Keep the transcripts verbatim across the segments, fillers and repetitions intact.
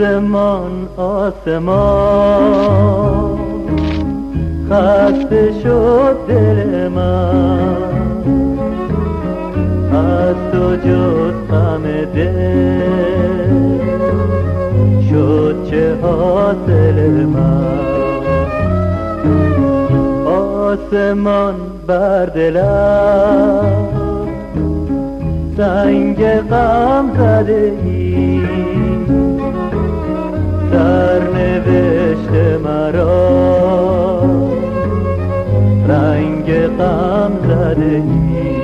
آسمان آسمان خسته شد دل من، از تو جز غم دل شد چه حاصل من. آسمان بر دلم سنگ غم زده ای، سرنوشت مرا رنگ غم زده ای.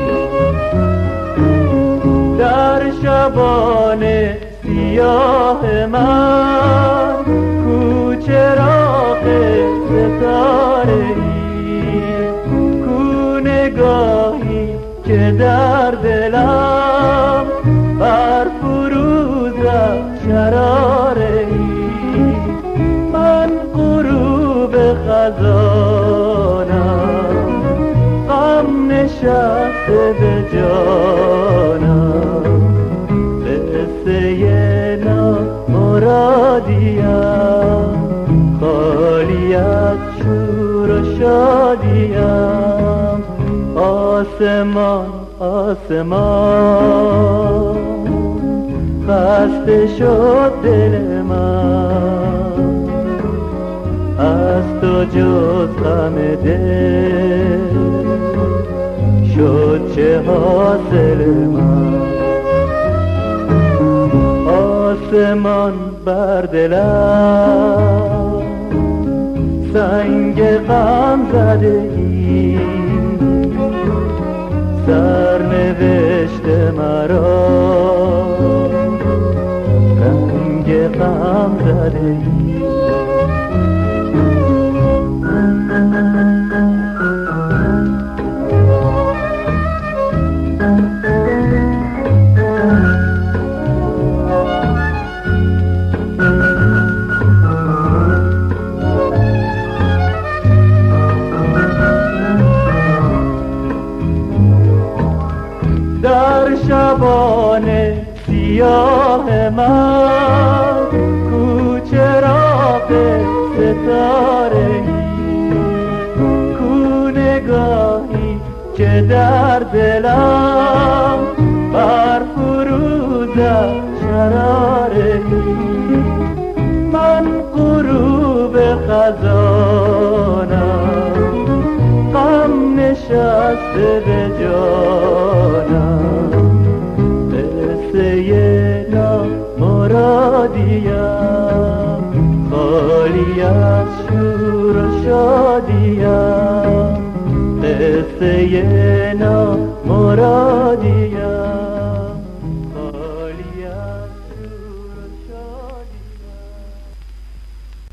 در شبان سیاه من کو چراغ ستاره ای، کو نگاهی که در دلم بر فروز شراره ای. من غروب خزانم، غم نشسته به جانم، قصه نامرادیم خالی از شور و شادیم. آسمان آسمان خسته شد دل من، از تو جز غم دل شد چه حاصل من. آسمان بر دلم سنگ غم زده ای، سرنوشت مرا رنگ غم زده ای. در شبان سیاه من کو چراغ ستاره ای، کو نگاهی که در دلم بر فروز شراره ای. من غروب خزانم، غم نشسته به جانم، قصه نامرادیم خالی از شور و شادیم، قصه نامرادیم.